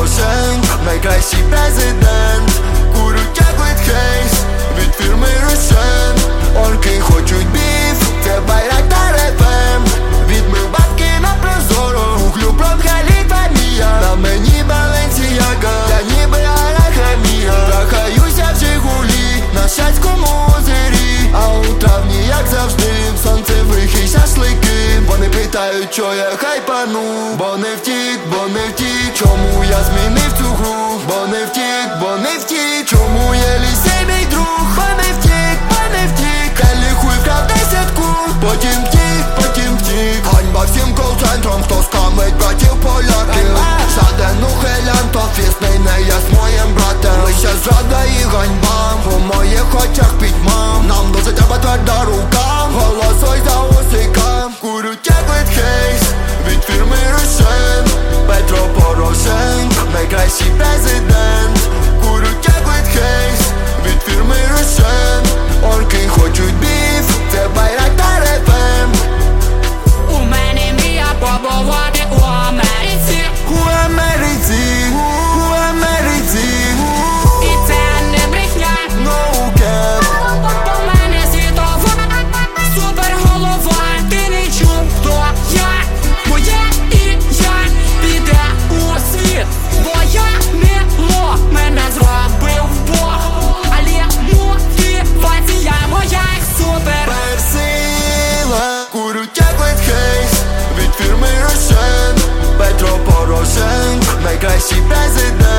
Порошенко, найкращий президент. Куруть як Кейс від фірми Рошен. Орки хочуть біф, це Байрактар ФМ. Відмив бабки на прозоро, гуглю про Халіфамія. На мені Баленсіяга, я ніби Арахамія. Трахаюся в Жигулі, на Шацькому озері. А у травні, як завжди, сонцевих і шашлики. Вони питають, що я хайпану. Бо не втік, чому я змінив цю гру. Бо не втік, чому є лісей мій друг. Бо не втік, Келлі хуй вкрав десятку. Потім втік, ганьба всім кол-центром, хто скамить братів поляків. Жаден ухилян, то фісний не є з моїм братом. Лише зрада і ганьба, у моїх очах пітьма. Нам дуже треба тверда рука, голосуй за усіка. Курють як Кейс від фірми Рошен. Петро Порошенко, найкращий президент. Курють як Кейс від фірми Рошен. Орки хочуть біф, це Байрактар ФМ. У мене мрія побувати у Америці. У Америці. І це не брехня. No cap. У мене світова суперголова. Ти не чув, хто я. Моє ім'я піде у світ. Бо я не лох, мене зробив Бог. Але мотивація моя супер. Персила. Курють як Кейс від фірми Рошен. Петро Порошенко, найкращий президент.